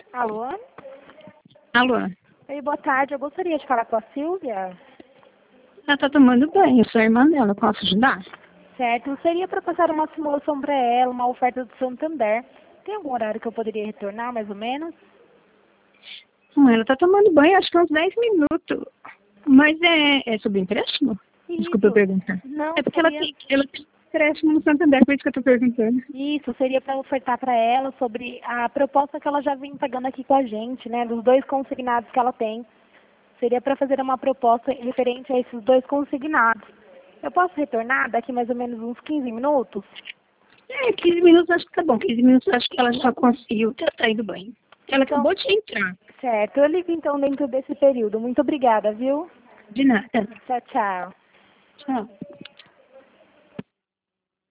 Alô? Alô? Oi, boa tarde. Eu gostaria de falar com a Silvia. Ela tá tomando banho, eu sou a irmã dela, posso ajudar? Certo. Seria para passar uma simulação para ela, uma oferta do Santander. Tem algum horário que eu poderia retornar, mais ou menos? Ela tá tomando banho, acho que uns 10 minutos. Mas é sobre empréstimo? Desculpa eu Isso. perguntar. Não, É porque seria... ela tem empréstimo no Santander, por isso que eu tô perguntando. Isso, seria para ofertar para ela sobre a proposta que ela já vem pagando aqui com a gente, né? Dos 2 consignados que ela tem. Seria para fazer uma proposta referente a esses 2 consignados. Eu posso retornar daqui mais ou menos uns 15 minutos? 15 minutos acho que tá bom. 15 minutos acho que ela já conseguiu ter saído do banho. Ela Então, acabou de entrar. certo. Eu ligo então dentro desse período. Muito obrigada, viu? De nada. Tchau, tchau. Tchau.